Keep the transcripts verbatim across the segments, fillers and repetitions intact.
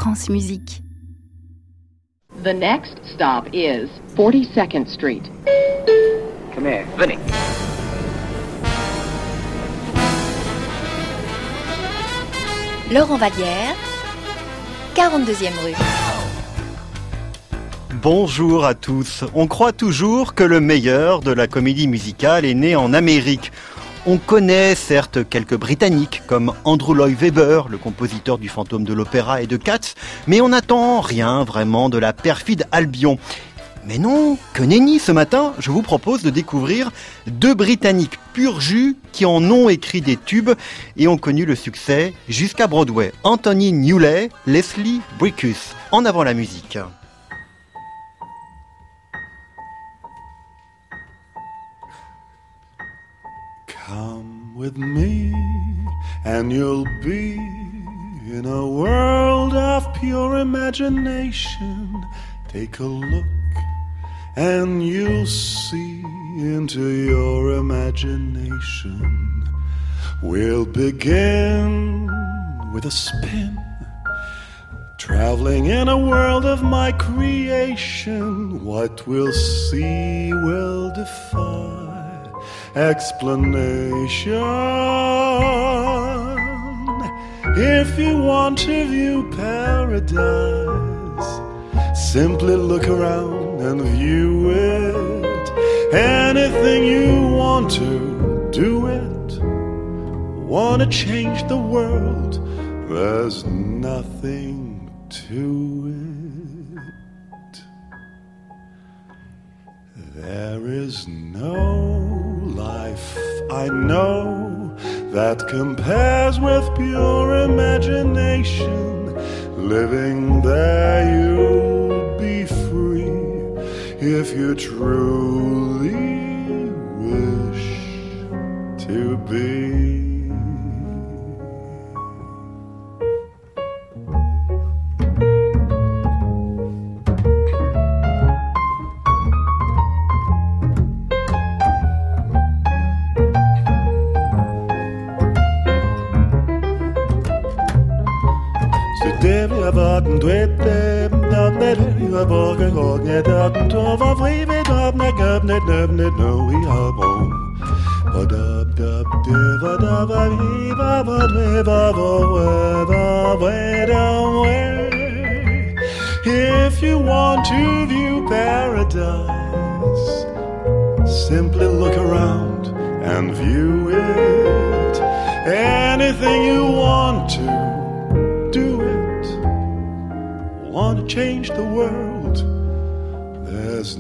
France Musique. The next stop is forty-second Street. Come here, Vinny. Laurent Vallière, quarante-deuxième rue. Bonjour à tous. On croit toujours que le meilleur de la comédie musicale est né en Amérique. On connaît certes quelques Britanniques comme Andrew Lloyd Webber, le compositeur du Fantôme de l'Opéra et de Cats, mais on n'attend rien vraiment de la perfide Albion. Mais non, que nenni, ce matin, je vous propose de découvrir deux Britanniques pur jus qui en ont écrit des tubes et ont connu le succès jusqu'à Broadway. Anthony Newley, Leslie Bricusse. En avant la musique. Come with me and you'll be in a world of pure imagination. Take a look and you'll see into your imagination. We'll begin with a spin, traveling in a world of my creation. What we'll see will defy explanation. If you want to view paradise, simply look around and view it. Anything you want to, do it. Want to change the world, there's nothing to it. There is no life I know that compares with pure imagination. Living there you'll be free if you truly wish to be. Vatten dwette, dat net jeg borger går, jeg datten tog for fri ved op, når gøb net nøb net nå i havbro. Og dab dab døver dab var vi var var dvæver var var var away. If you want to view paradise, simply look around and view it. Anything you want to, do it. Want to change the world, there's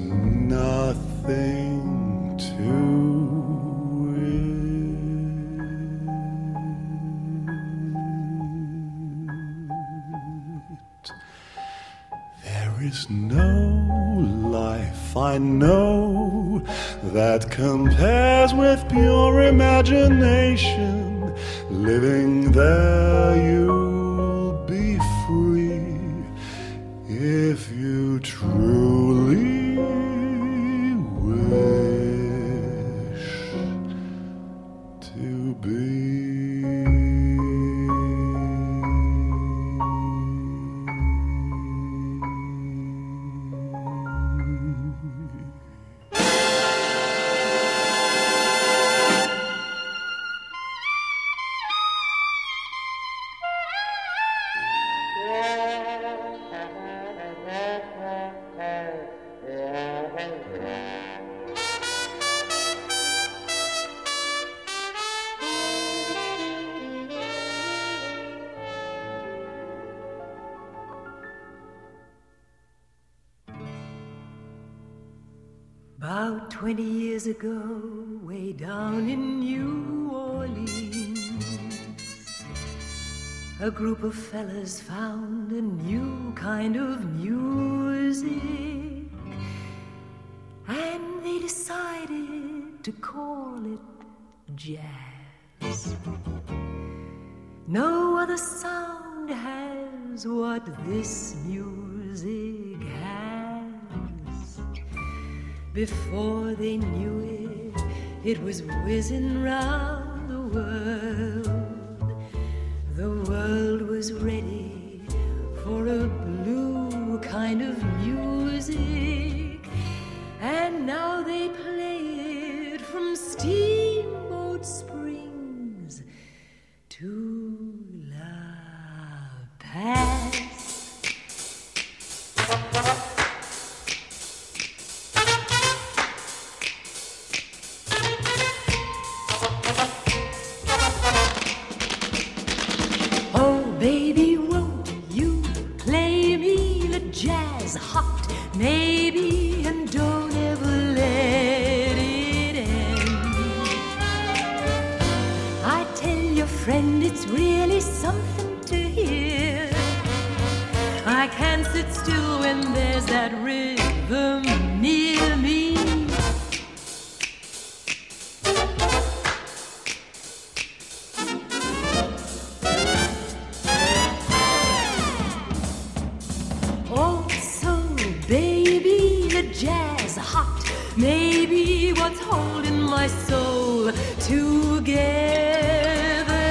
nothing to it. There is no life I know that compares with pure imagination. Living there you'll be free if you truly wish to be. About twenty years ago, way down in New Orleans, a group of fellas found a new kind of music, and they decided to call it jazz. No other sound has what this music has. Before they knew it, it was whizzing round the world. The world was ready for a to La Paz. Oh, baby, won't you play me the jazz hot, maybe, and don't ever let it end. I tell your friend it's really something to hear. I can't sit still when there's that rhythm near me. Oh, so baby, the jazz hot, maybe what's holding my soul together.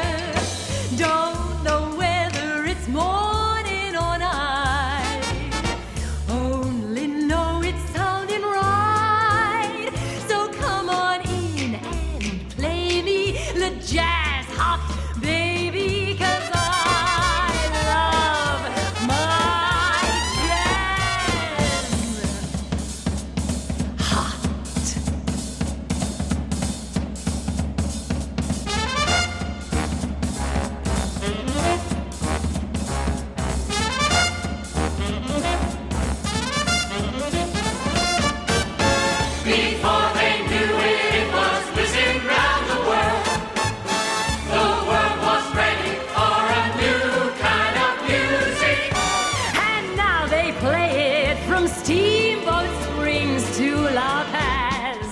Don't know whether it's morning or night, only know it's sounding right. So come on in and play me the jazz hot, baby, 'cause I love my jazz hot. Before they knew it, it was whizzing round the world. The world was ready for a new kind of music. And now they play it from Steamboat Springs to La Paz.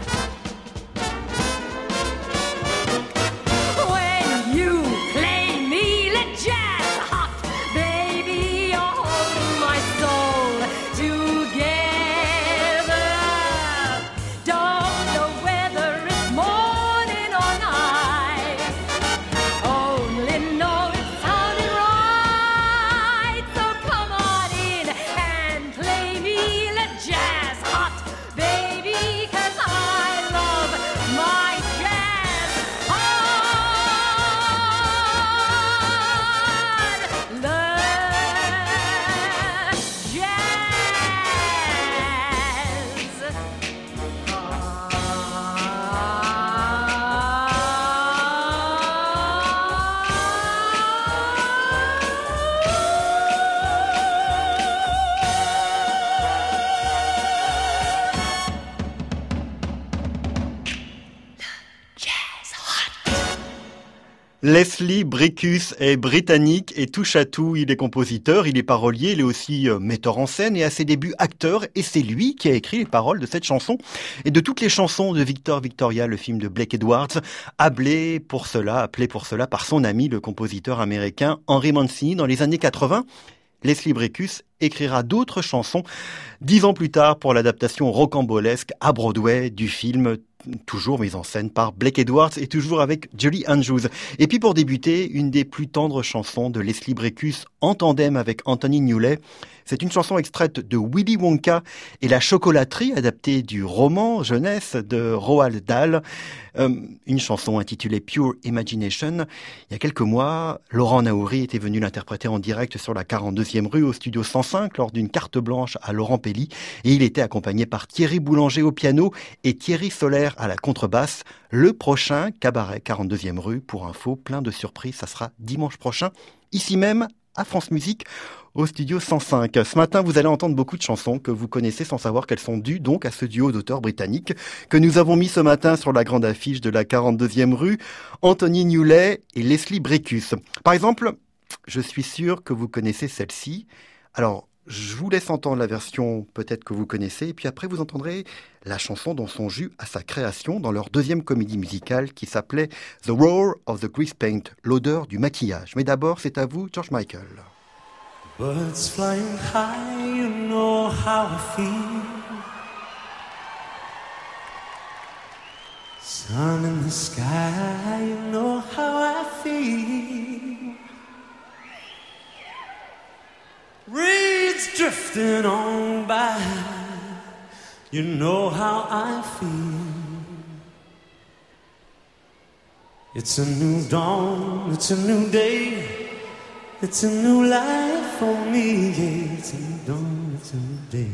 When you play me the jazz hot, baby, you're holding my soul together. Don't know whether it's morning or night, only know it's sounding right. So come on in and play me the jazz hot, baby, 'cause I love my jazz hot. The jazz Leslie Bricusse est britannique et touche à tout. Il est compositeur, il est parolier, il est aussi euh, metteur en scène et à ses débuts acteur. Et c'est lui qui a écrit les paroles de cette chanson et de toutes les chansons de Victor Victoria, le film de Blake Edwards, appelé pour cela, appelé pour cela par son ami, le compositeur américain Henry Mancini dans les années quatre-vingts. Leslie Bricusse écrira d'autres chansons dix ans plus tard pour l'adaptation rocambolesque à Broadway du film, toujours mise en scène par Blake Edwards et toujours avec Julie Andrews. Et puis pour débuter, une des plus tendres chansons de Leslie Bricusse en tandem avec Anthony Newley. C'est une chanson extraite de Willy Wonka et la chocolaterie, adaptée du roman jeunesse de Roald Dahl. Euh, une chanson intitulée Pure Imagination. Il y a quelques mois, Laurent Naouri était venu l'interpréter en direct sur la quarante-deuxième rue au studio cent cinq lors d'une carte blanche à Laurent Pelly. Et il était accompagné par Thierry Boulanger au piano et Thierry Solaire à la contrebasse. Le prochain cabaret quarante-deuxième rue, pour info, plein de surprises, ça sera dimanche prochain, ici même à France Musique, au studio cent cinq. Ce matin, vous allez entendre beaucoup de chansons que vous connaissez sans savoir qu'elles sont dues donc à ce duo d'auteurs britanniques que nous avons mis ce matin sur la grande affiche de la quarante-deuxième rue, Anthony Newley et Leslie Bricusse. Par exemple, je suis sûr que vous connaissez celle-ci. Alors, je vous laisse entendre la version peut-être que vous connaissez, et puis après vous entendrez la chanson dans son jus à sa création dans leur deuxième comédie musicale qui s'appelait The Roar of the Grease Paint, l'odeur du maquillage. Mais d'abord, c'est à vous, George Michael. Birds flying high, you know how I feel. Sun in the sky, you know how I feel. Reeds drifting on by, you know how I feel. It's a new dawn, it's a new day, it's a new life for me. Yeah, it's a new dawn, it's a new day.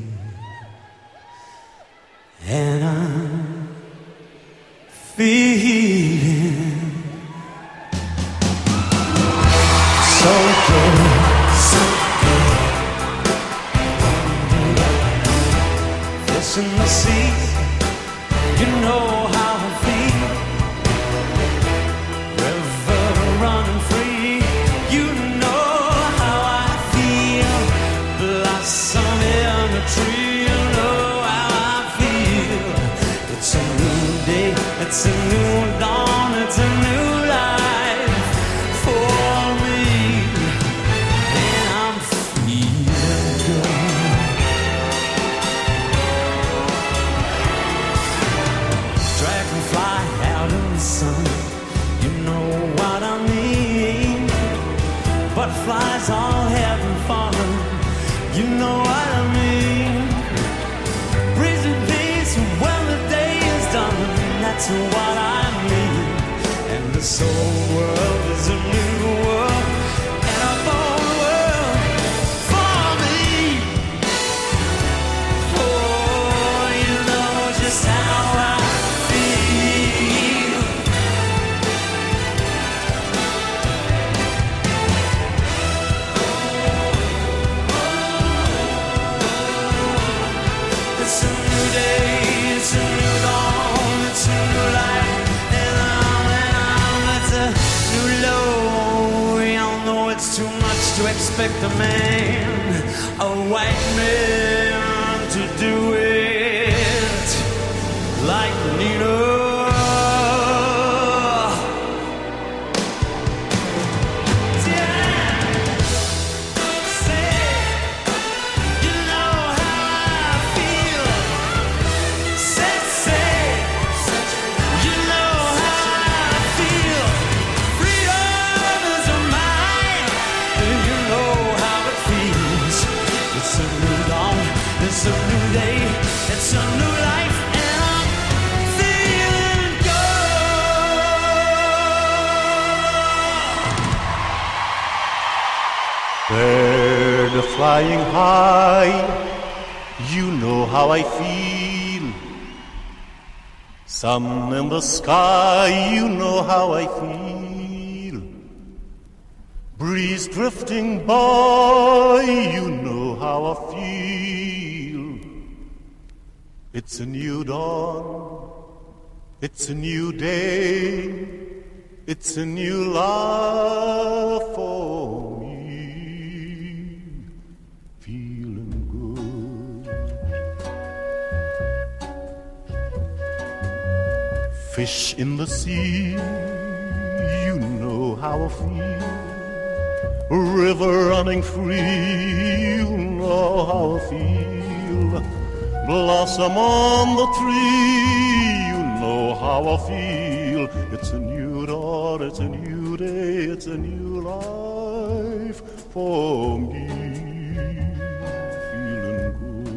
And I'm feeling so good, so good. Fish in the sea, you know how I feel. River running free, you know how I feel. Blossom in the tree, you know how I feel. It's a new day, it's a new dawn, it's a new life for me. And I'm feeling good. Dragonfly out in the sun, you know what I mean. Butterflies all having fun, you know what I mean. Breezy days when the day is done, that's what I mean. And this whole world is a new world, and a whole world for me. Oh, you know just how I feel. It's a new day, it's a new dawn, it's a new life, and on and on, it's a new low. We all know it's too much to expect a man, a white man, to do it like Nina. It's a new day, it's a new life, and I'm feeling good. Bird flying high, you know how I feel. Sun in the sky, you know how I feel. Breeze drifting by, you know how I feel. It's a new dawn, it's a new day, it's a new life for me. Feeling good. Fish in the sea, you know how I feel. River running free, you know how I feel. Blossom on the tree, you know how I feel. It's a new dawn, it's a new day, it's a new life for me. Feeling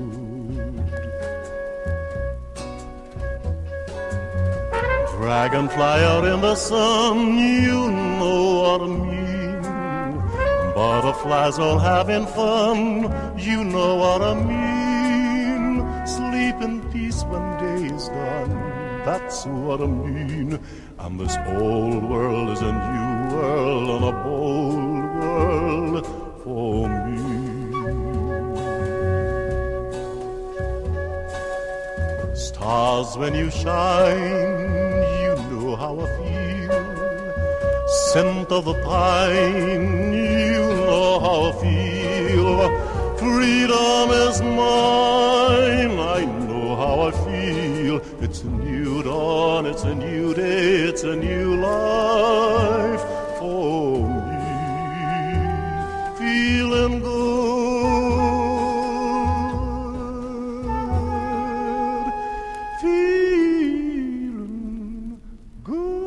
good. Dragonfly out in the sun, you know what I mean. Butterflies all having fun, you know what I mean. Sleep in peace when day is done, that's what I mean. And this old world is a new world, and a bold world for me. Stars, when you shine, you know how I feel. Scent of the pine, you know how I feel. Freedom is mine, I know how I feel. It's a new dawn, it's a new day, it's a new life for me. Feeling good, feeling good.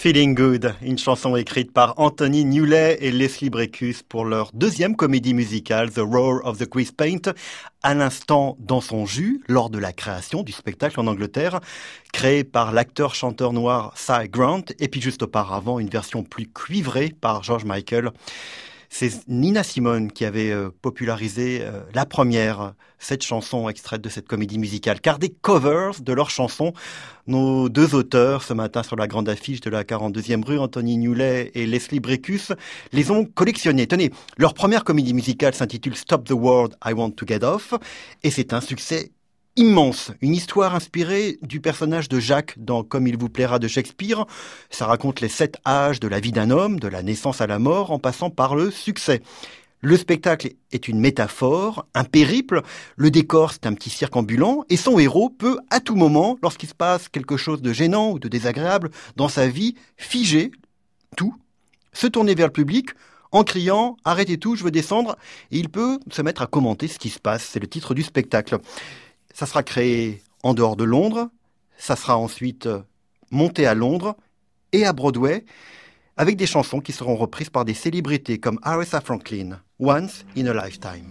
Feeling Good, une chanson écrite par Anthony Newley et Leslie Bricusse pour leur deuxième comédie musicale, The Roar of the Grease Paint, à l'instant dans son jus, lors de la création du spectacle en Angleterre, créé par l'acteur-chanteur noir Cy Grant, et puis juste auparavant, une version plus cuivrée par George Michael. C'est Nina Simone qui avait euh, popularisé euh, la première, cette chanson extraite de cette comédie musicale. Car des covers de leurs chansons, nos deux auteurs ce matin sur la grande affiche de la quarante-deuxième rue, Anthony Newley et Leslie Bricusse, les ont collectionnés. Tenez, leur première comédie musicale s'intitule Stop the World, I Want to Get Off, et c'est un succès immense, une histoire inspirée du personnage de Jacques dans Comme il vous plaira de Shakespeare. Ça raconte les sept âges de la vie d'un homme, de la naissance à la mort, en passant par le succès. Le spectacle est une métaphore, un périple, le décor c'est un petit cirque ambulant, et son héros peut à tout moment, lorsqu'il se passe quelque chose de gênant ou de désagréable dans sa vie, figer tout, se tourner vers le public, en criant « Arrêtez tout, je veux descendre », et il peut se mettre à commenter ce qui se passe. C'est le titre du spectacle. Ça sera créé en dehors de Londres, ça sera ensuite monté à Londres et à Broadway, avec des chansons qui seront reprises par des célébrités comme Aretha Franklin, Once in a Lifetime.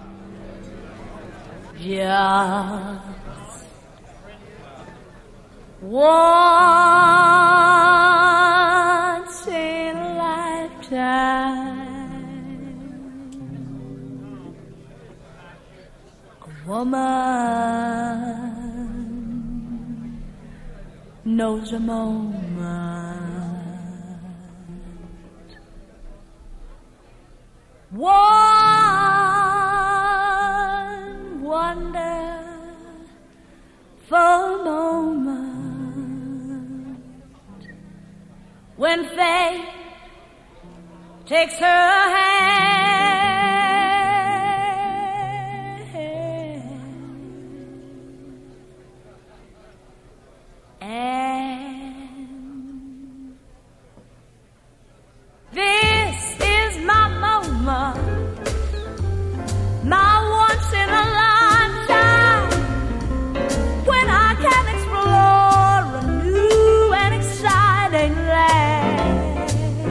Just once in a lifetime, a woman knows a moment one wonderful moment when fate takes her hand and this is my moment, my once in a lifetime, when I can explore a new and exciting land.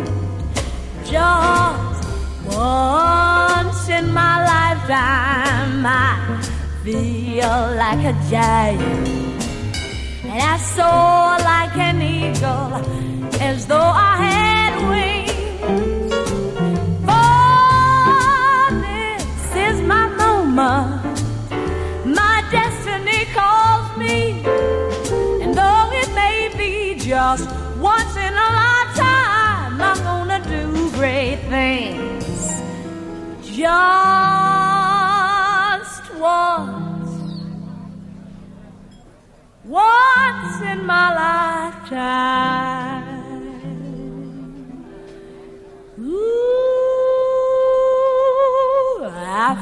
Just once in my lifetime, I feel like a giant, and I soar like an eagle, as though I had wings. My destiny calls me, and though it may be just once in a lifetime, I'm gonna do great things. Just once, once in my lifetime. Ooh, I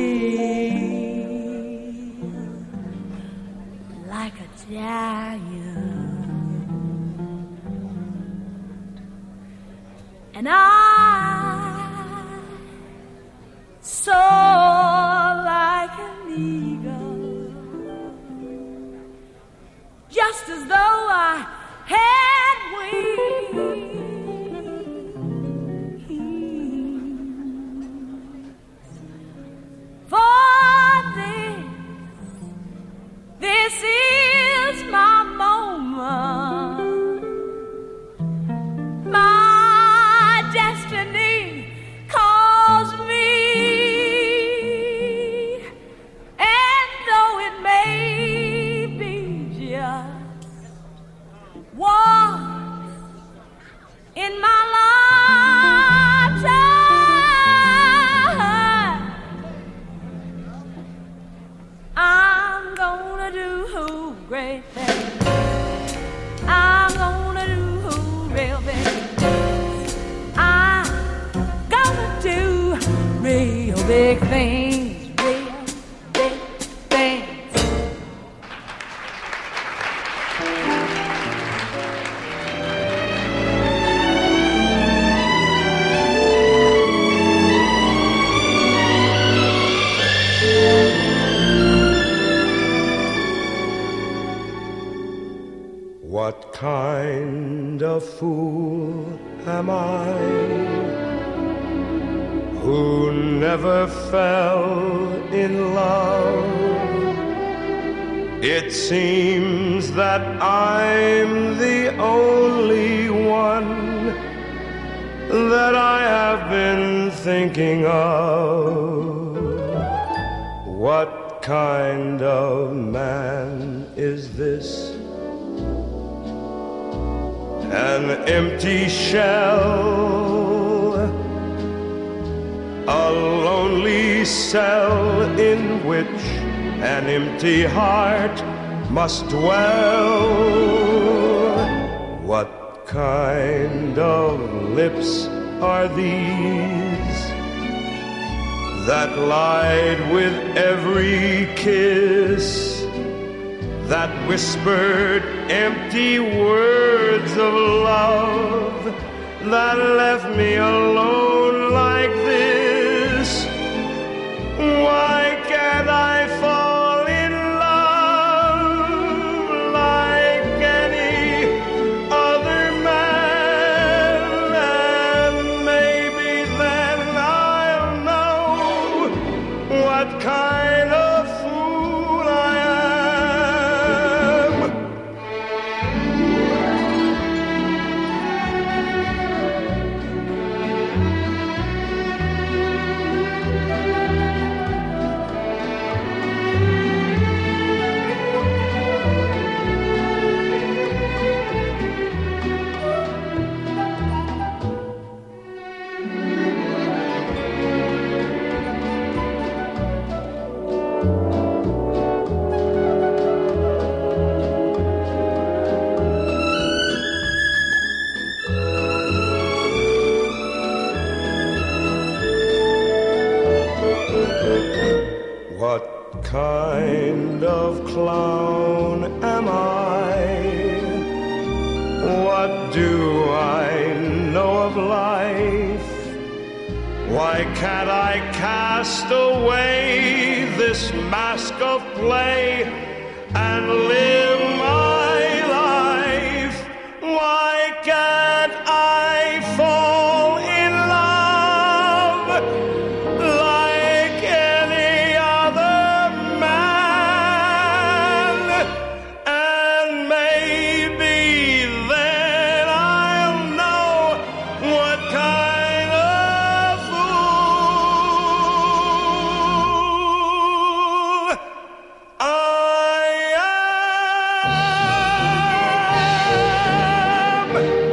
feel like a giant, and I soar like an eagle, just as though I had wings. For this, this is my moment, my destiny calls me, and though it may be just once in my lifetime, I'm gonna do great things. I'm gonna do real things. I'm gonna do real big things. Real big things. What kind of a fool am I, who never fell in love. It seems that I'm the only one that I have been thinking of. What kind of man is this? An empty shell, a lonely cell in which an empty heart must dwell. What kind of lips are these that lied with every kiss, that whispered empty words of love, that left me alone like this? Why can't I fall in love like any other man? And maybe then I'll know what kind of fool I am. What kind of clown am I? What do I know of life? Why can't I cast away this mask of play and live my life? Why can't I fall in love like any other man? And maybe then I'll know what kind of fool I am.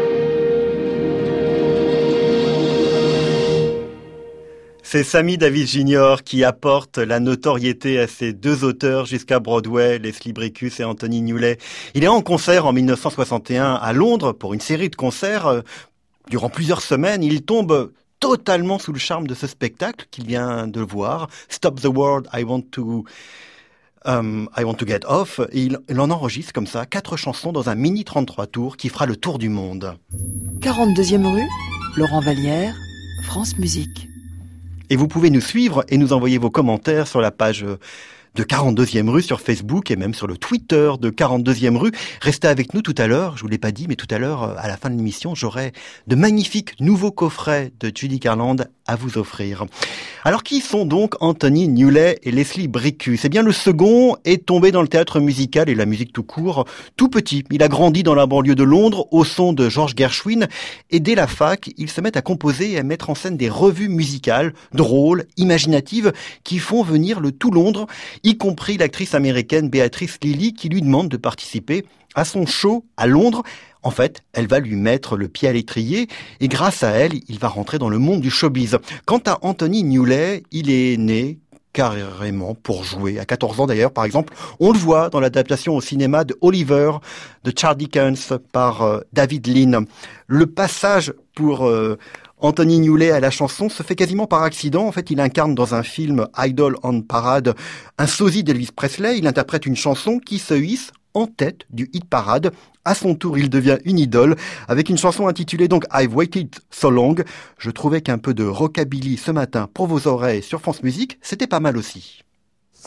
C'est Sammy Davis junior qui apporte la notoriété à ces deux auteurs jusqu'à Broadway, Leslie Bricusse et Anthony Newley. Il est en concert en mille neuf cent soixante et un à Londres pour une série de concerts. Durant plusieurs semaines, il tombe totalement sous le charme de ce spectacle qu'il vient de voir. Stop the World, I Want to... Um, I Want to Get Off, et il, il en enregistre comme ça quatre chansons dans un mini trente-trois tours qui fera le tour du monde. quarante-deuxième rue, Laurent Vallière, France Musique. Et vous pouvez nous suivre et nous envoyer vos commentaires sur la page de quarante-deuxième rue sur Facebook et même sur le Twitter de quarante-deuxième rue. Restez avec nous tout à l'heure, je vous l'ai pas dit, mais tout à l'heure, à la fin de l'émission, j'aurai de magnifiques nouveaux coffrets de Judy Garland à vous offrir. Alors qui sont donc Anthony Newley et Leslie Bricusse? Eh bien le second est tombé dans le théâtre musical et la musique tout court tout petit. Il a grandi dans la banlieue de Londres au son de George Gershwin et dès la fac, il se met à composer et à mettre en scène des revues musicales drôles, imaginatives qui font venir le tout Londres, y compris l'actrice américaine Beatrice Lillie qui lui demande de participer à son show à Londres. En fait, elle va lui mettre le pied à l'étrier et grâce à elle, il va rentrer dans le monde du showbiz. Quant à Anthony Newley, il est né carrément pour jouer. À quatorze ans d'ailleurs, par exemple, on le voit dans l'adaptation au cinéma de Oliver de Charles Dickens par euh, David Lean. Le passage pour euh, Anthony Newley à la chanson se fait quasiment par accident. En fait, il incarne dans un film Idol on Parade un sosie d'Elvis Presley. Il interprète une chanson qui se hisse en tête du hit parade. À son tour, il devient une idole avec une chanson intitulée donc I've Waited So Long. Je trouvais qu'un peu de rockabilly ce matin pour vos oreilles sur France Musique, c'était pas mal aussi. So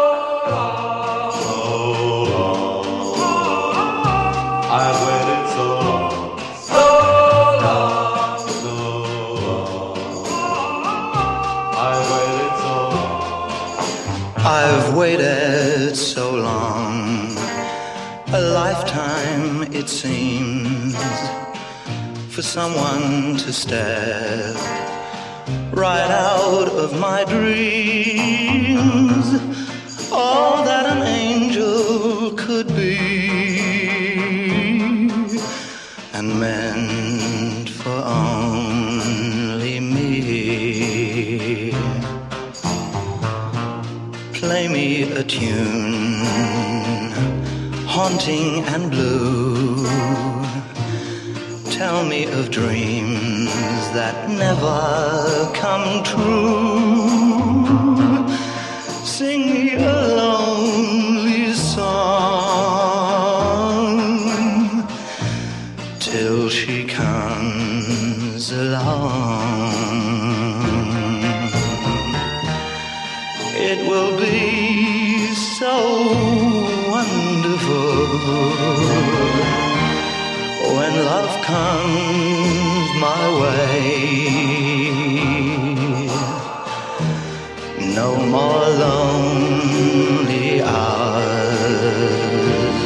long, so long, I've waited so long, so I've waited so long, a lifetime it seems, for someone to step right out of my dreams. All that an angel could be, and meant for only me. Play me a tune, haunting and blue. Tell me of dreams that never come true. Sing me a lonely song till she comes along. It will be so wonderful when love comes my way. No more lonely hours,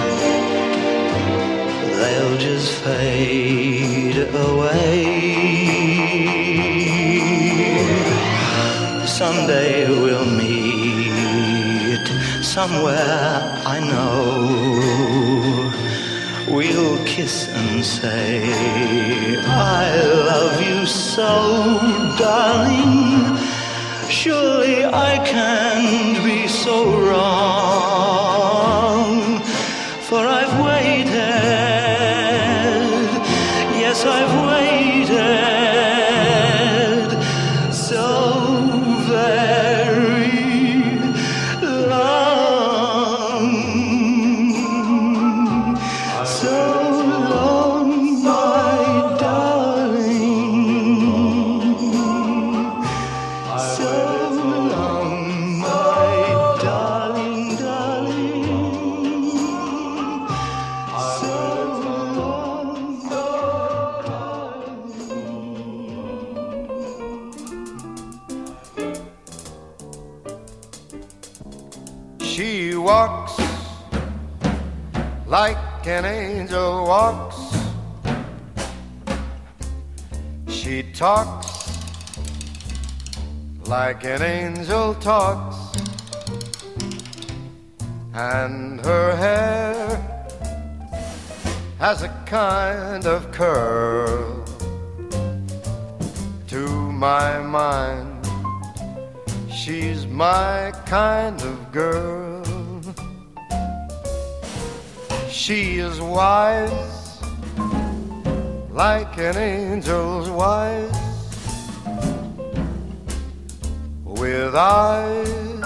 they'll just fade away. Someday we'll meet somewhere I know. We'll kiss and say, I love you so, darling. Surely I can't be so wrong, for I've waited, yes I've waited so very long, so long, my darling, so she walks like an angel walks. She talks like an angel talks. And her hair has a kind of curl. To my mind, she's my kind of girl. She is wise, like an angel's wise, with eyes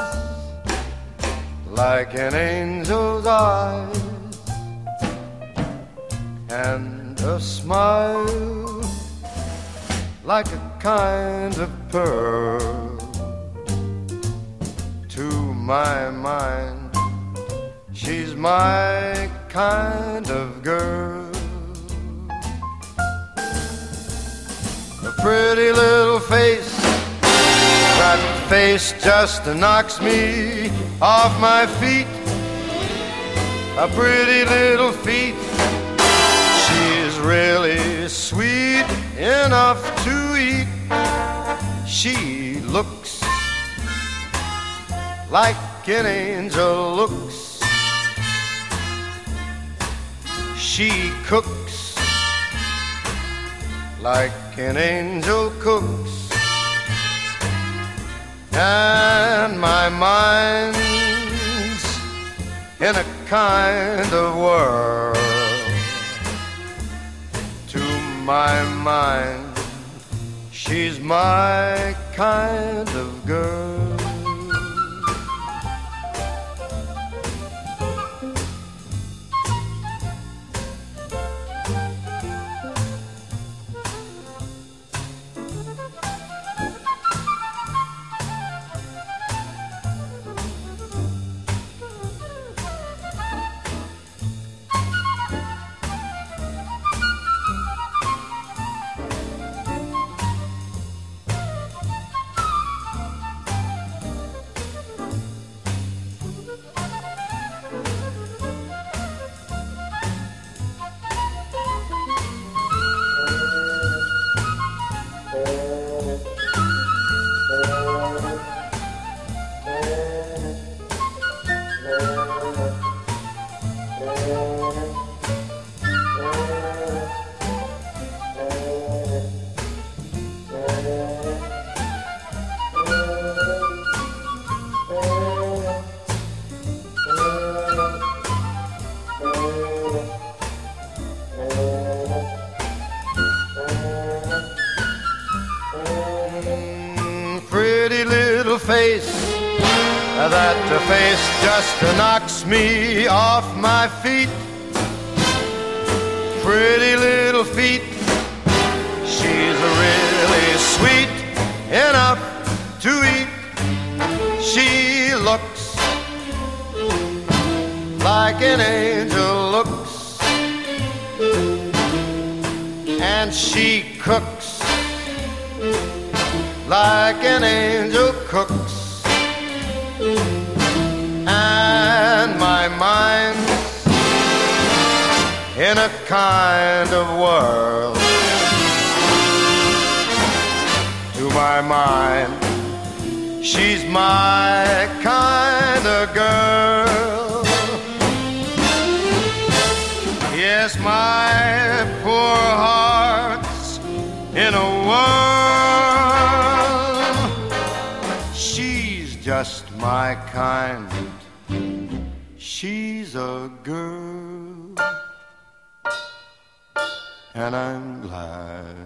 like an angel's eyes, and a smile like a kind of pearl. To my mind, she's my kind of girl. A pretty little face, that face just knocks me off my feet. A pretty little feet, she's really sweet enough to eat. She looks like an angel looks. She cooks like an angel cooks. And my mind's in a kind of whirl. To my mind, she's my kind of girl. face, that face just knocks me off my feet. Pretty little feet, she's really sweet enough to eat. She looks like an angel looks, and she cooks like an angel cooks. And my mind's in a kind of whirl. To my mind, she's my kind of girl. Yes, my poor heart's in a whirl. She's just my kind. She's a girl, and I'm glad.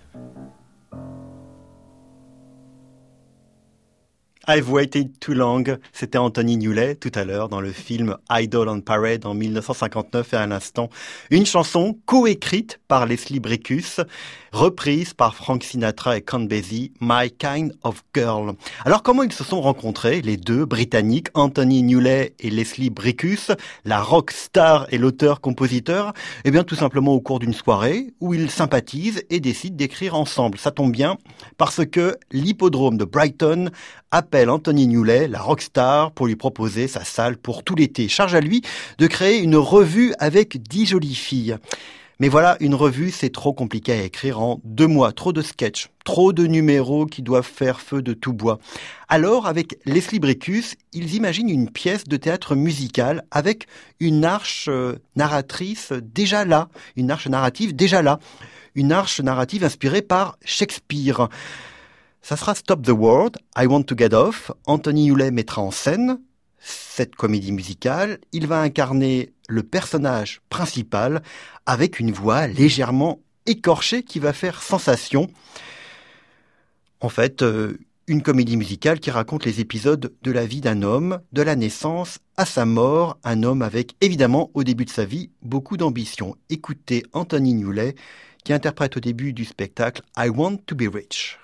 I've Waited Too Long, c'était Anthony Newley tout à l'heure dans le film Idle on Parade en dix-neuf cent cinquante-neuf et à l'instant. Une chanson coécrite par Leslie Bricusse, reprise par Frank Sinatra et Count Basie, My Kind of Girl. Alors comment ils se sont rencontrés, les deux Britanniques, Anthony Newley et Leslie Bricusse, la rock star et l'auteur-compositeur? Eh bien tout simplement au cours d'une soirée où ils sympathisent et décident d'écrire ensemble. Ça tombe bien parce que l'hippodrome de Brighton appelle Anthony Newley, la rockstar, pour lui proposer sa salle pour tout l'été. Charge à lui de créer une revue avec dix jolies filles. Mais voilà, une revue, c'est trop compliqué à écrire en deux mois. Trop de sketchs, trop de numéros qui doivent faire feu de tout bois. Alors, avec Leslie Bricusse, ils imaginent une pièce de théâtre musical avec une arche narratrice déjà là, une arche narrative déjà là, une arche narrative inspirée par Shakespeare. Ça sera Stop the World, I Want to Get Off. Anthony Newley mettra en scène cette comédie musicale. Il va incarner le personnage principal avec une voix légèrement écorchée qui va faire sensation. En fait, euh, une comédie musicale qui raconte les épisodes de la vie d'un homme, de la naissance à sa mort. Un homme avec, évidemment, au début de sa vie, beaucoup d'ambition. Écoutez Anthony Newley qui interprète au début du spectacle I Want to Be Rich.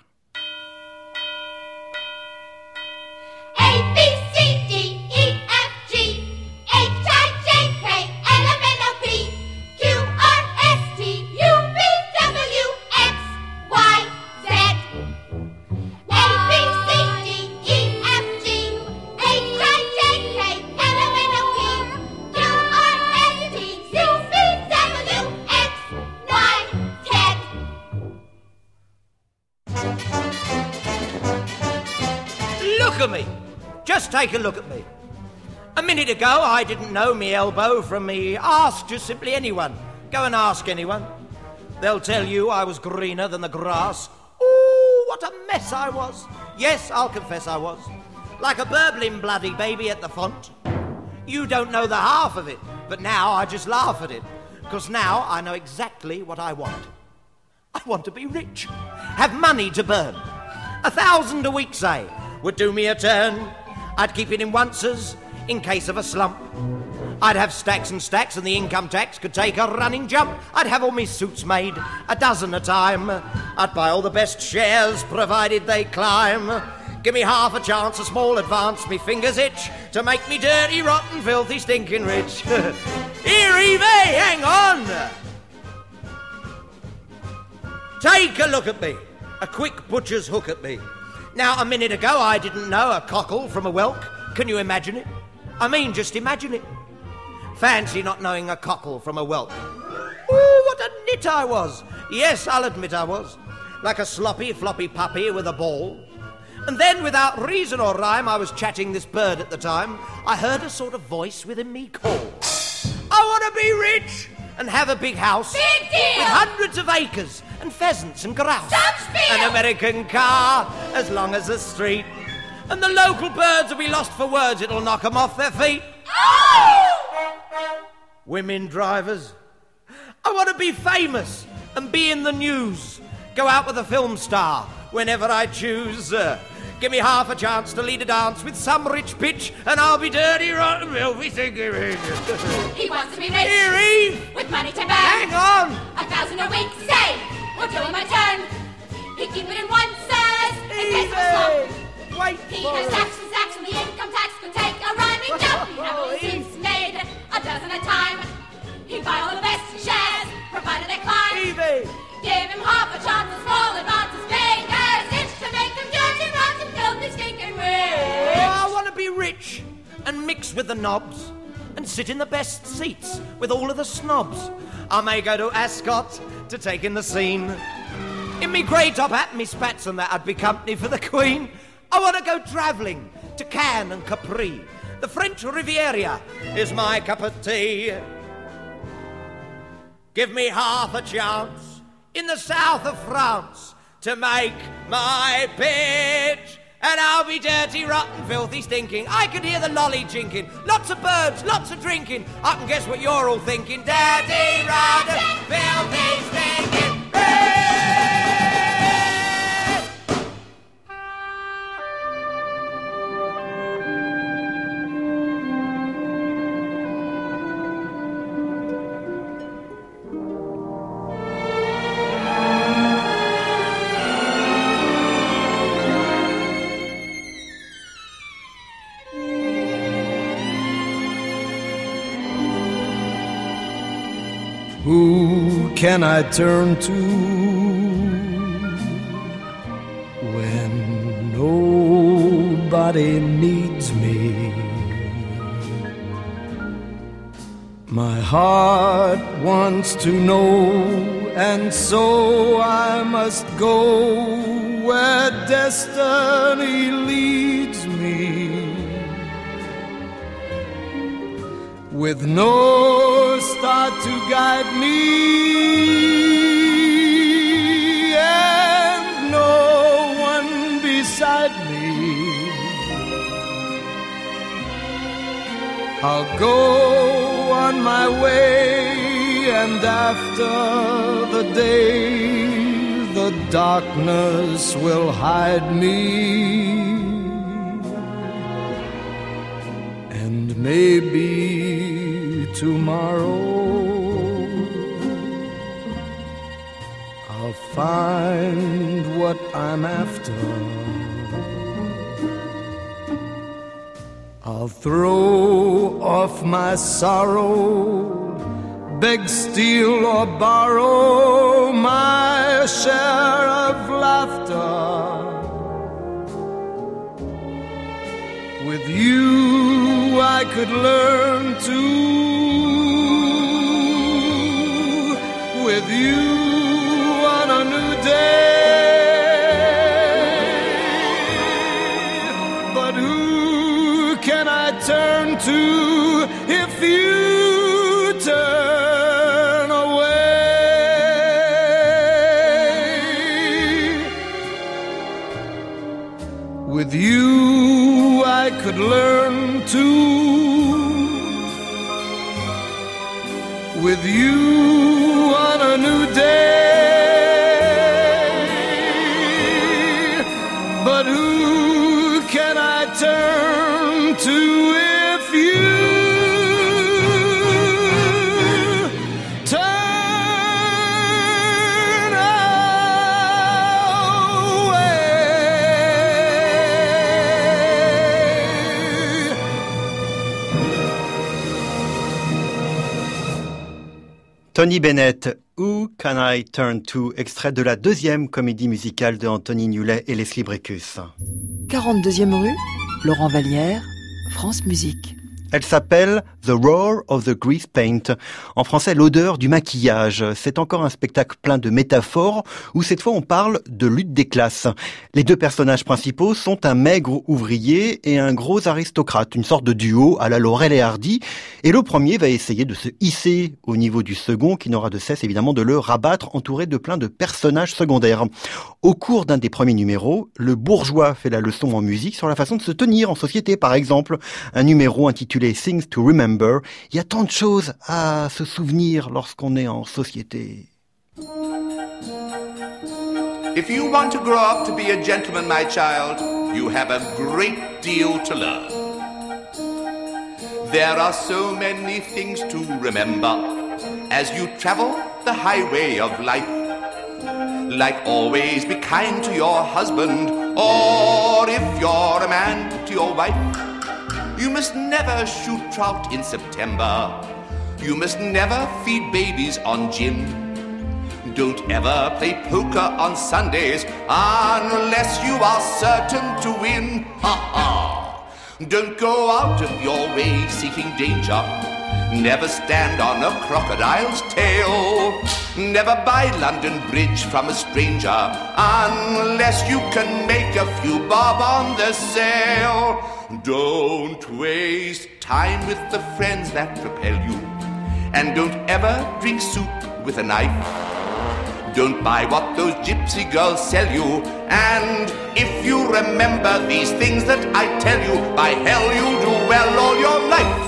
A, B, C, D, E, F, G, H, I, J, K, L, M, N, O, P, Q, R, S, T, U, V, W, X, Y, Z. A, B, C, D, E, F, G, H, I, J, K, L, M, N, O, P, Q, R, S, T, U, V, W, X, Y, Z. Look at me! Just take a look at me. A minute ago, I didn't know me elbow from me arse, just simply anyone. Go and ask anyone. They'll tell you I was greener than the grass. Ooh, what a mess I was. Yes, I'll confess I was. Like a burbling bloody baby at the font. You don't know the half of it, but now I just laugh at it. Because now I know exactly what I want. I want to be rich. Have money to burn. A thousand a week, say, would do me a turn. I'd keep it in onces, in case of a slump. I'd have stacks and stacks and the income tax could take a running jump. I'd have all me suits made, a dozen a time. I'd buy all the best shares, provided they climb. Give me half a chance, a small advance, me fingers itch to make me dirty, rotten, filthy, stinking rich. Here, Evie, hang on! Take a look at me, a quick butcher's hook at me. Now, a minute ago, I didn't know a cockle from a whelk. Can you imagine it? I mean, just imagine it. Fancy not knowing a cockle from a whelk. Ooh, what a nit I was. Yes, I'll admit I was. Like a sloppy, floppy puppy with a ball. And then, without reason or rhyme, I was chatting this bird at the time. I heard a sort of voice within me call. I want to be rich and have a big house. Big deal! With hundreds of acres and pheasants and grouse. Subspiel! An American car as long as the street. And the local birds will be lost for words. It'll knock them off their feet. Oh! Women drivers. I want to be famous and be in the news. Go out with a film star whenever I choose. Uh, give me half a chance to lead a dance with some rich bitch, and I'll be dirty, rotten, filthy, stinking rich. He wants to be rich. Here, Eve! With money to burn. Hang on! A thousand a week, say! We'll do him a turn. He'd keep it in one, sirs, in case we're slow. Wait He for has it. stacks and stacks, and the income tax could take a running jump. He'd have all the seats made, a dozen at a time. He'd buy all the best shares, provided they climb. Evie! Give him half a chance, a small advances paid as itch to make them dirty, rotten, filthy, stinking rich. Oh, I want to be rich and mix with the knobs and sit in the best seats with all of the snobs. I may go to Ascot to take in the scene. In me grey top hat, me spats and that, I'd be company for the Queen. I want to go travelling to Cannes and Capri. The French Riviera is my cup of tea. Give me half a chance in the south of France to make my pitch, and I'll be dirty, rotten, filthy, stinking. I can hear the lolly jinking. Lots of birds, lots of drinking. I can guess what you're all thinking. Dirty, rotten, filthy, stinking. Who can I turn to when nobody needs me? My heart wants to know, and so I must go where destiny leads me. With no star to guide me and no one beside me, I'll go on my way, and after the day the darkness will hide me, and maybe tomorrow I'll find what I'm after. I'll throw off my sorrow, beg, steal or borrow my share of laughter. With you I could learn to, with you on a new day. But who can I turn to if you turn away? With you I could learn to, with you on a new day. But who can I turn to if you turn away? Tony Bennett, Who Can I Turn To, extrait de la deuxième comédie musicale de Anthony Newley et Leslie Bricusse. quarante-deuxième rue, Laurent Vallière, France Musique. Elle s'appelle The Roar of the Grease Paint. En français, l'odeur du maquillage. C'est encore un spectacle plein de métaphores où cette fois on parle de lutte des classes. Les deux personnages principaux sont un maigre ouvrier et un gros aristocrate, une sorte de duo à la Laurel et Hardy. Et le premier va essayer de se hisser au niveau du second qui n'aura de cesse évidemment de le rabattre entouré de plein de personnages secondaires. Au cours d'un des premiers numéros, le bourgeois fait la leçon en musique sur la façon de se tenir en société. Par exemple, un numéro intitulé Things to Remember. Il y a tant de choses à se souvenir lorsqu'on est en société. If you want to grow up to be a gentleman, my child, you have a great deal to learn. There are so many things to remember as you travel the highway of life. Like always be kind to your husband, or if you're a man, to your wife. You must never shoot trout in September. You must never feed babies on gin. Don't ever play poker on Sundays unless you are certain to win. Ha ha! Don't go out of your way seeking danger. Never stand on a crocodile's tail. Never buy London Bridge from a stranger unless you can make a few bob on the sale. Don't waste time with the friends that repel you. And don't ever drink soup with a knife. Don't buy what those gypsy girls sell you. And if you remember these things that I tell you, by hell you'll do well all your life.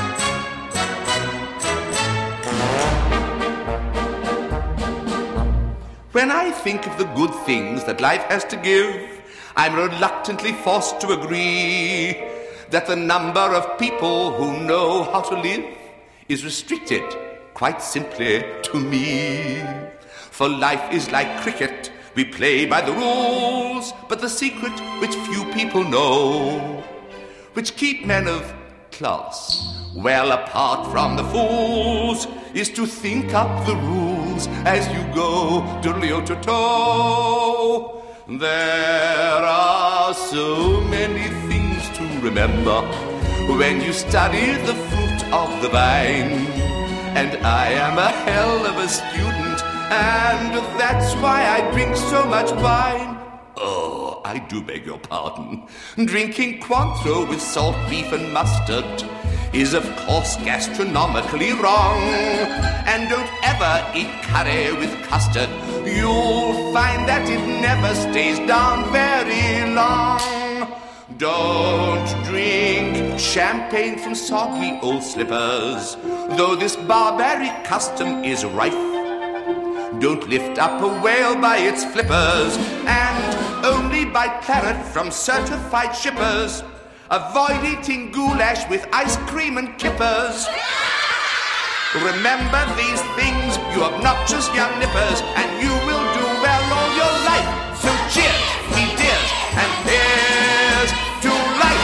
When I think of the good things that life has to give, I'm reluctantly forced to agree that the number of people who know how to live is restricted, quite simply, to me. For life is like cricket, we play by the rules, but the secret which few people know, which keep men of class well apart from the fools, is to think up the rules as you go, doodly-o-to-to. There are so many things to remember when you study the fruit of the vine. And I am a hell of a student, and that's why I drink so much wine. Oh, I do beg your pardon. Drinking Cointreau with salt beef and mustard is of course gastronomically wrong. And don't ever eat curry with custard. You'll find that it never stays down very long. Don't drink champagne from soggy old slippers, though this barbaric custom is rife. Don't lift up a whale by its flippers, and only buy claret from certified shippers. Avoid eating goulash with ice cream and kippers. Remember these things, you obnoxious young nippers, and you will do well all your life. So cheers, me dears, and here's to life.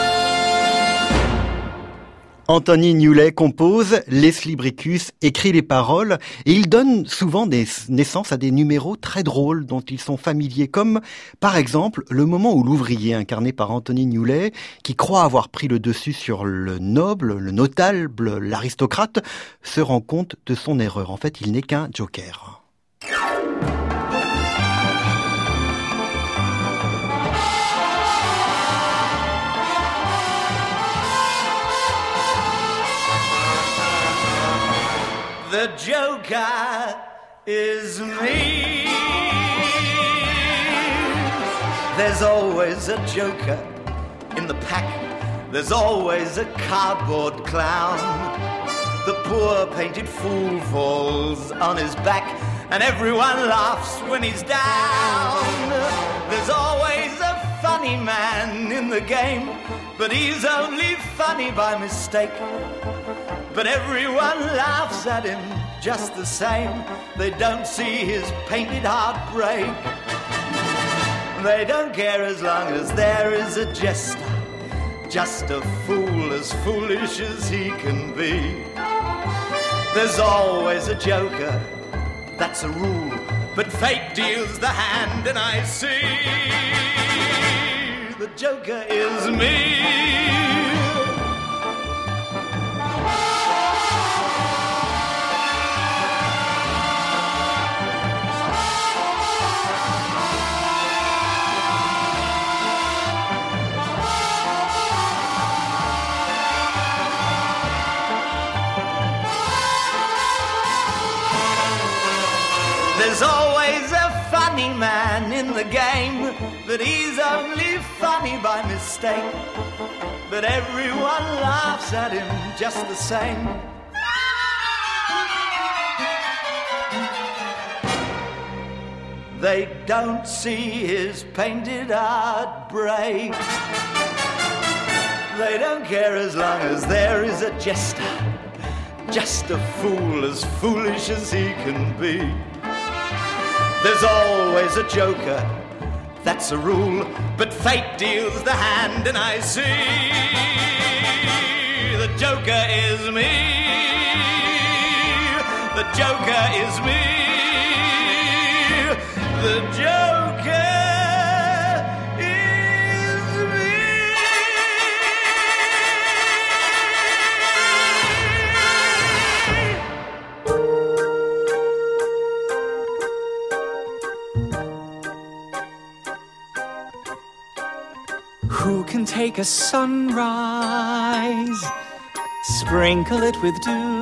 Anthony Newley compose, Leslie Bricusse écrit les paroles et il donne souvent des naissances à des numéros très drôles dont ils sont familiers, comme par exemple le moment où l'ouvrier incarné par Anthony Newley, qui croit avoir pris le dessus sur le noble, le notable, l'aristocrate, se rend compte de son erreur. En fait, il n'est qu'un joker. The joker is me. There's always a joker in the pack. There's always a cardboard clown. The poor painted fool falls on his back, and everyone laughs when he's down. There's always a funny man in the game, but he's only funny by mistake. But everyone laughs at him just the same. They don't see his painted heart break. They don't care as long as there is a jester, just a fool as foolish as he can be. There's always a joker, that's a rule, but fate deals the hand and I see the joker is me. There's always a funny man in the game, but he's only funny by mistake. But everyone laughs at him just the same. they don't see his painted art break. They don't care as long as there is a jester, just a fool as foolish as he can be. There's always a joker, that's a rule, but fate deals the hand and I see the joker is me, the joker is me, the joker is me. Who can take a sunrise, sprinkle it with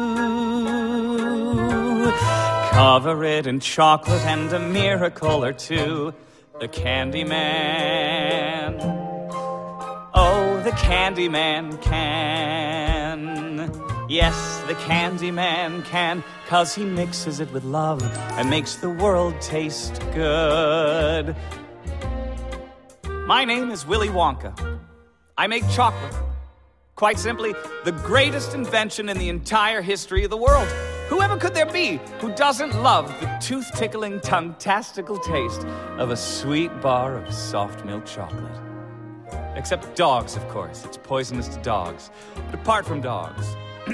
dew, cover it in chocolate and a miracle or two? The Candyman. Oh, the Candyman can. Yes, the Candyman can, 'cause he mixes it with love and makes the world taste good. My name is Willy Wonka. I make chocolate. Quite simply, the greatest invention in the entire history of the world. Whoever could there be who doesn't love the tooth-tickling, tongue-tastical taste of a sweet bar of soft milk chocolate? Except dogs, of course. It's poisonous to dogs. But apart from dogs,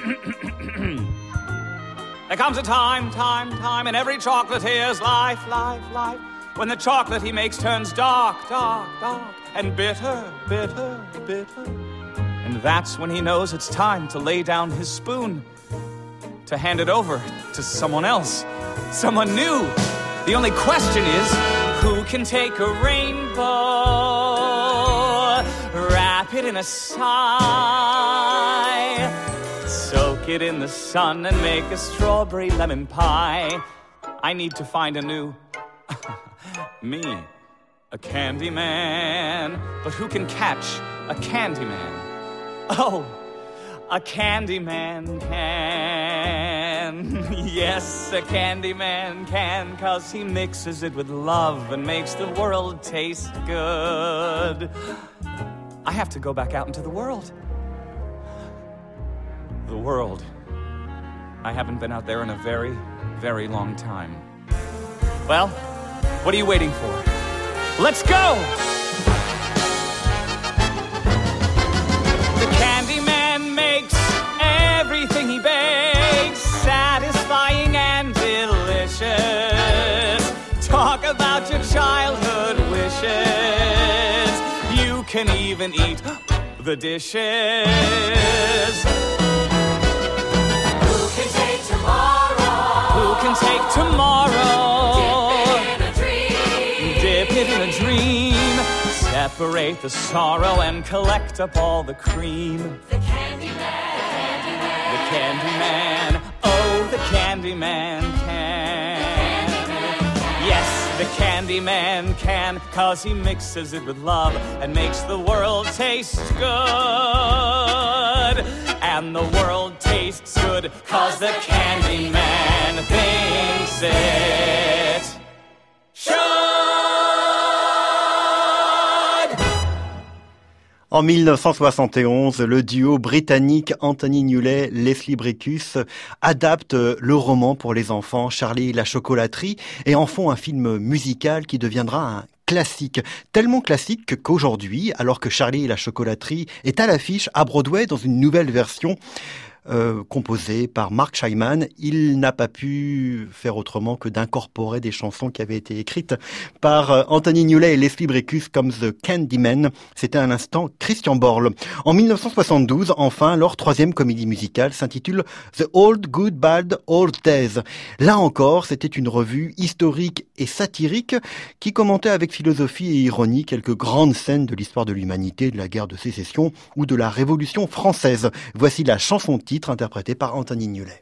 there comes a time, time, time, and every chocolatier life, life, life, when the chocolate he makes turns dark, dark, dark, and bitter, bitter, bitter. And that's when he knows it's time to lay down his spoon, to hand it over to someone else, someone new. The only question is, who can take a rainbow, wrap it in a sigh, soak it in the sun and make a strawberry lemon pie? I need to find a new me, a candy man. But who can catch a candy man? Oh, a candy man can. Yes, a candy man can, 'cause he mixes it with love and makes the world taste good. I have to go back out into the world. The world. I haven't been out there in a very, very long time. Well, what are you waiting for? Let's go! The candy man makes everything he bakes satisfying and delicious. Talk about your childhood wishes. You can even eat the dishes. Who can take tomorrow? Who can take tomorrow? In a dream, separate the sorrow and collect up all the cream. The candy man, the candy man, oh, the candy man can. Yes, the candy man can, 'cause he mixes it with love and makes the world taste good. And the world tastes good 'cause the candy man thinks it should. En mille neuf cent soixante et onze, le duo britannique Anthony Newley, Leslie Bricusse adapte le roman pour les enfants Charlie et la chocolaterie et en font un film musical qui deviendra un classique. Tellement classique qu'aujourd'hui, alors que Charlie et la chocolaterie est à l'affiche à Broadway dans une nouvelle version, Euh, composé par Mark Scheinman, il n'a pas pu faire autrement que d'incorporer des chansons qui avaient été écrites par euh, Anthony Newley et Leslie Bricusse comme The Candyman. C'était à l'instant Christian Borle. En mille neuf cent soixante-douze, enfin, leur troisième comédie musicale s'intitule The Old Good Bad Old Days. Là encore, c'était une revue historique et satirique qui commentait avec philosophie et ironie quelques grandes scènes de l'histoire de l'humanité, de la guerre de sécession ou de la Révolution française. Voici la chanson titre interprété par Anthony Newley.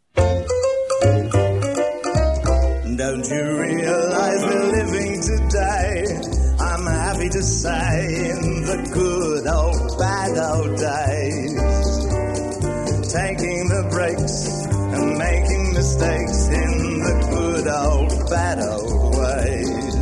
Don't you realize we're living today? I'm happy to say in the good old bad old days, taking the breaks and making mistakes in the good old bad old ways.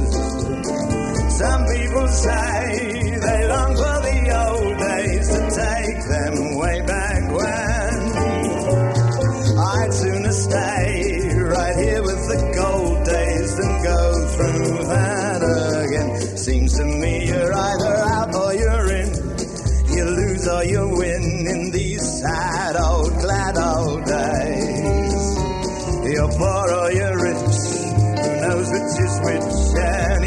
say they long for the old days to take them way back when. I'd sooner stay right here with the gold days than go through that again. Seems to me you're either out or you're in. You lose or you win in these sad old, glad old days. You're poor or you're rich, who knows which is which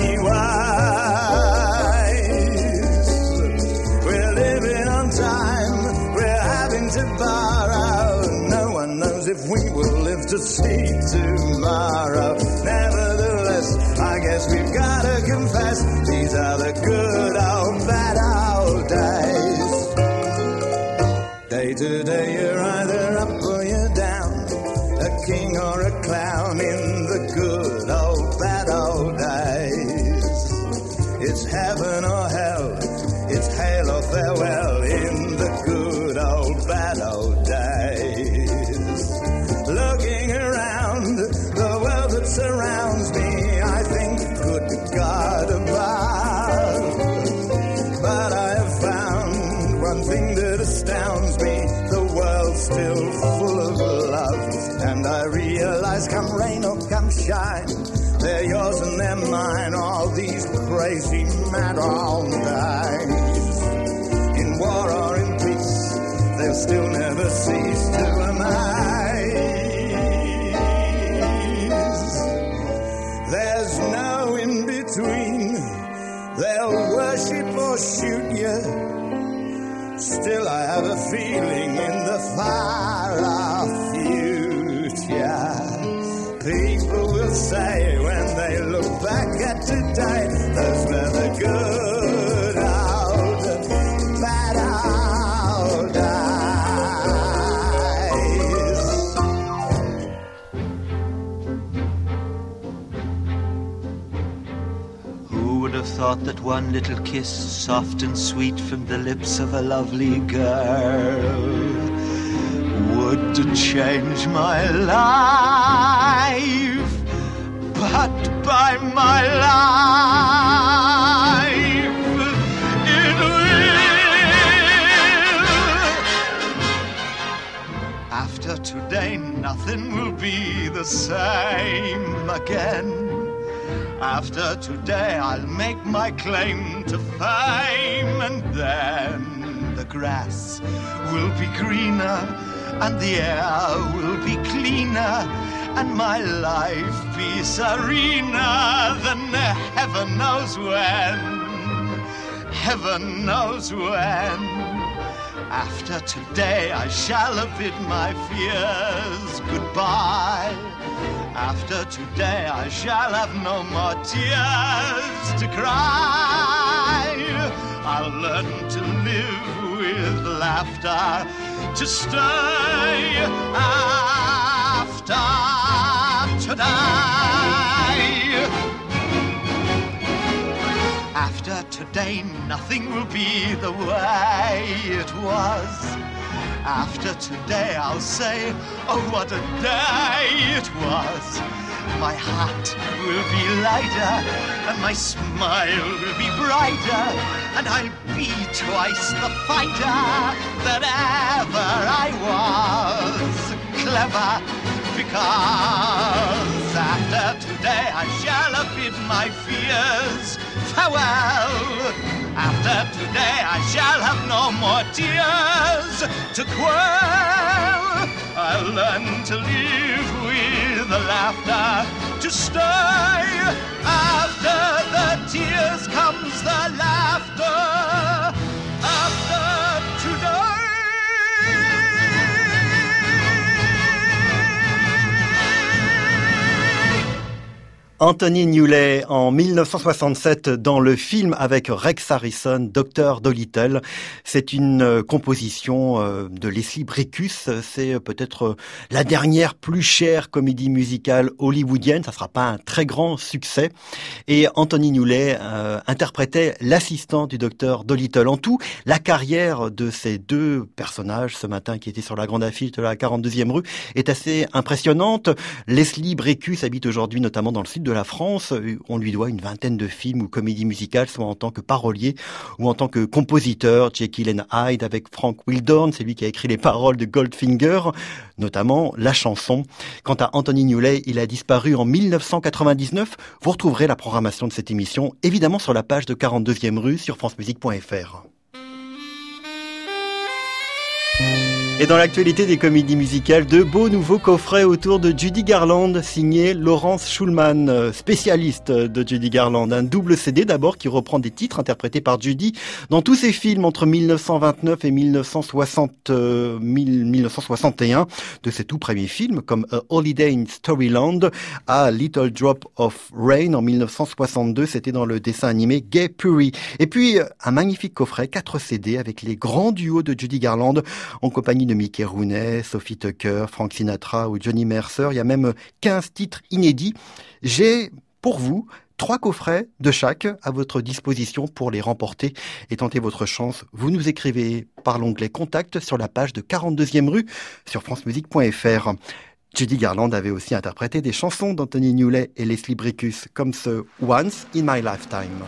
anyways. We're living on time, we're having to borrow. No one knows if we will live to see tomorrow. Nevertheless, I guess we've gotta confess, these are the good old, bad old days. Day to day you're either up or you're down, a king or a clown in the good old, bad old days. It's heaven or hell, it's hail or farewell in the good old, bad old days. Looking around, the world that surrounds me, I think, good God above. But I have found one thing that astounds me, the world's still full of love. And I realize come rain or come shine, they're yours and they're mine, all these crazy mad old days. In war or in peace, they'll still never cease to amaze. There's no in between, they'll worship or shoot you. Still I have a feeling in the far off future, people will say when they look back at today, those were the good old, bad old days. Who would have thought that one little kiss, soft and sweet from the lips of a lovely girl, would change my life? But by my life it will. After today nothing will be the same again. After today I'll make my claim to fame, and then the grass will be greener and the air will be cleaner, and my life be serener than heaven knows when, heaven knows when. After today I shall have bid my fears goodbye. After today I shall have no more tears to cry. I'll learn to live with laughter, to stay after today. After today nothing will be the way it was. After today I'll say, oh what a day it was. My heart will be lighter and my smile will be brighter, and I'll be twice the fighter that ever I was. Clever, because after today I shall bid my fears farewell. After today I shall have no more tears to quell. I'll learn to live with the laughter, to stay. After the tears comes the laughter. After today. Anthony Newley en mille neuf cent soixante-sept dans le film avec Rex Harrison, docteur Dolittle. C'est une composition de Leslie Bricusse. C'est peut-être la dernière plus chère comédie musicale hollywoodienne. Ça sera pas un très grand succès. Et Anthony Newley euh, interprétait l'assistant du docteur Dolittle. En tout, la carrière de ces deux personnages ce matin qui étaient sur la grande affiche de la quarante-deuxième rue est assez impressionnante. Leslie Bricusse habite aujourd'hui notamment dans le sud de de la France. On lui doit une vingtaine de films ou comédies musicales, soit en tant que parolier ou en tant que compositeur. Jekyll and Hyde avec Frank Wildorn, c'est lui qui a écrit les paroles de Goldfinger, notamment la chanson. Quant à Anthony Newley, il a disparu en mille neuf cent quatre-vingt-dix-neuf. Vous retrouverez la programmation de cette émission, évidemment sur la page de quarante-deuxième rue sur france musique point f r. Et dans l'actualité des comédies musicales, de beaux nouveaux coffrets autour de Judy Garland, signé Laurence Schulman, spécialiste de Judy Garland. Un double C D d'abord qui reprend des titres interprétés par Judy dans tous ses films entre mille neuf cent vingt-neuf et mille neuf cent soixante, euh, mille neuf cent soixante et un, de ses tout premiers films comme A Holiday in Storyland à Little Drop of Rain en mille neuf cent soixante-deux, c'était dans le dessin animé Gay Puri. Et puis un magnifique coffret, quatre C D avec les grands duos de Judy Garland en compagnie de Mickey Rooney, Sophie Tucker, Frank Sinatra ou Johnny Mercer. Il y a même quinze titres inédits. J'ai pour vous trois coffrets de chaque à votre disposition pour les remporter et tenter votre chance. Vous nous écrivez par l'onglet Contact sur la page de quarante-deuxième rue sur france musique point f r. Judy Garland avait aussi interprété des chansons d'Anthony Newley et Leslie Bricusse comme ce Once in My Lifetime.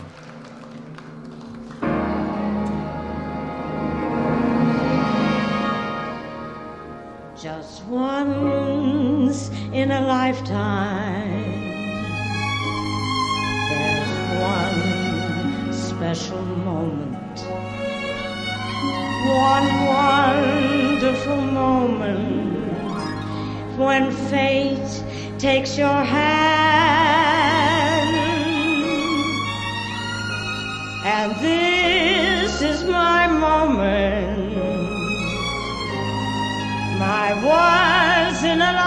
Just once in a lifetime, there's one special moment, one wonderful moment, when fate takes your hand, and this is my moment, my once in a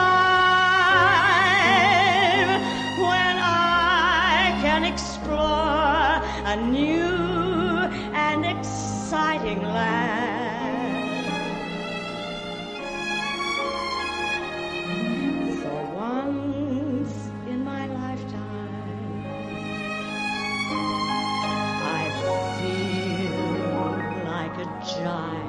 lifetime, when I can explore a new and exciting land. For once in my lifetime, I feel like a giant.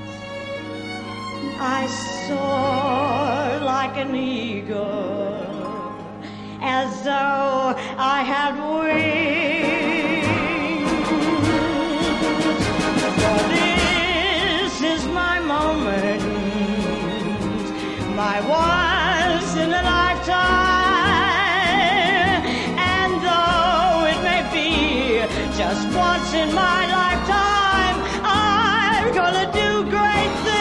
I soar like an eagle, as though I had wings. For this is my moment, my once in a lifetime. And though it may be just once in my lifetime, I'm gonna do great things.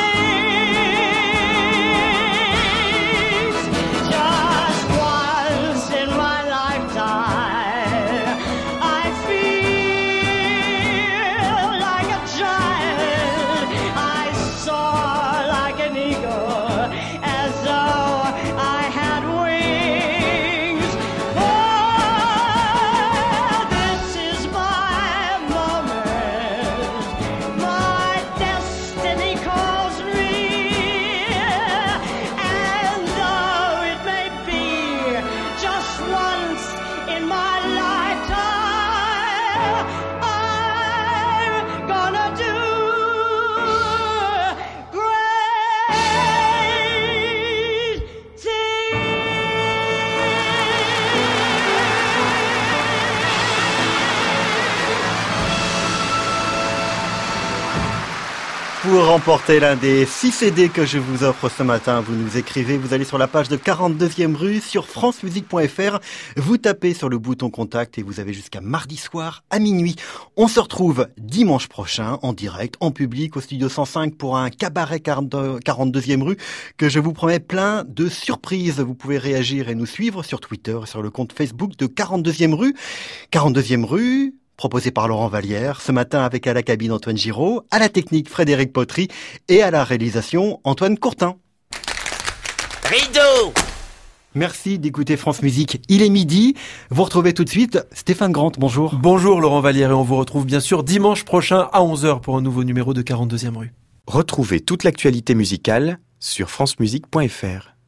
Pour remporter l'un des six C D que je vous offre ce matin, vous nous écrivez, vous allez sur la page de quarante-deuxième rue sur france musique point f r, vous tapez sur le bouton contact et vous avez jusqu'à mardi soir à minuit. On se retrouve dimanche prochain en direct, en public au studio cent cinq pour un cabaret quarante-deuxième rue que je vous promets plein de surprises. Vous pouvez réagir et nous suivre sur Twitter et sur le compte Facebook de quarante-deuxième rue. quarante-deuxième rue, proposé par Laurent Vallière, ce matin avec à la cabine Antoine Giraud, à la technique Frédéric Potry et à la réalisation Antoine Courtin. Rideau! Merci d'écouter France Musique. Il est midi. Vous retrouvez tout de suite Stéphane Grant. Bonjour. Bonjour Laurent Vallière et on vous retrouve bien sûr dimanche prochain à onze heures pour un nouveau numéro de quarante-deuxième rue. Retrouvez toute l'actualité musicale sur france musique point f r.